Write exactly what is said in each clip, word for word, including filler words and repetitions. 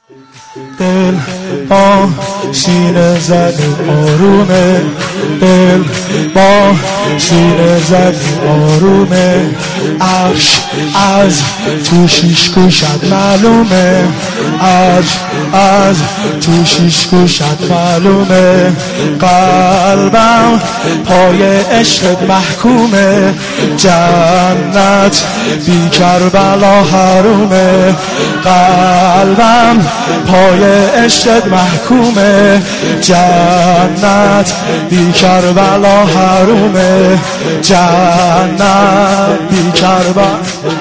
دل با سینه زد آرومه، دل با سینه زد آرومه، عرش از تو شیش گوشت معلومه، عرش از تو شیش گوشت معلومه، قلبم پای عشقت محکومه، جنت بی کربلا حرومه، قلبم پای عشقت محکومه، جنت بی کربلا حرومه، جنت بی کربلا.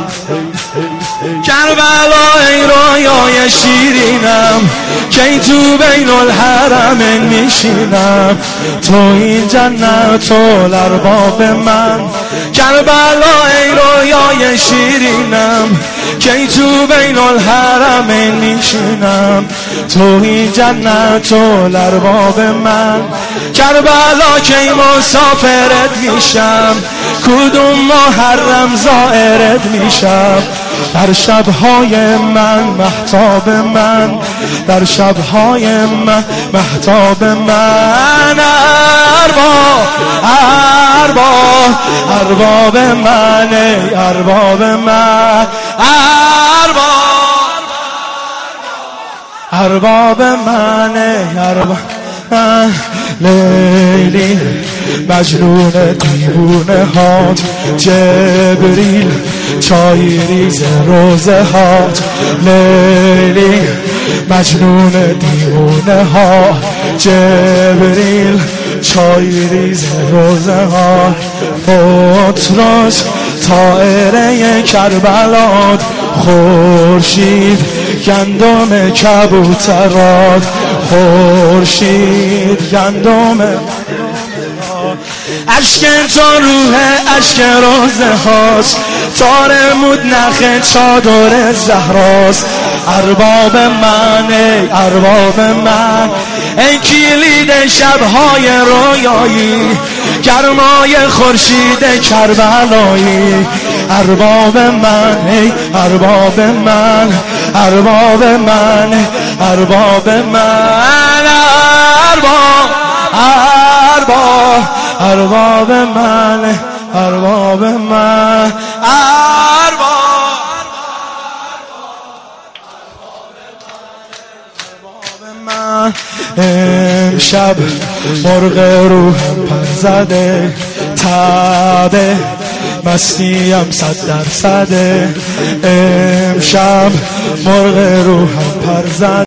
کربلا ای رویای شیرینم که تو بین الحرمین میشینم، تو این جنت و لرباب من. کربلا ای رویای شیرینم که تو بین الحرمین میشینم، تو این جنت و لرباب من. کربلا کی مسافرت میشم، کدوم محرم زائرت میشم، در شبهای من مهتاب من، در شبهای من مهتاب من. ارباب ارباب ارباب من، ای ارباب من، ارباب ارباب من، ای ارباب من. لیلی مجنون دیوونه هات، جبریل چای ریز روزه هات، لیلی مجنون دیوونه ها، جبریل چای ریز روزه ها. بطرس طائره کربلات، خورشید گندم کبوترات، خورشید گندم. اشک تو روح اشک روزه هاست، تار مود نخ چادر زهراست. ارباب من، ای ارباب من، ای کلید شبهای رویایی، گرمای خورشید کربلایی. ارباب من، ای ارباب من، ارباب من، ارباب من، ارباب ارباب ارباب من، ارباب من، ارباب من. امشب مرغ روحم پر زده، تبه مستیم صد درصده، امشب مرغ روحم پر زده.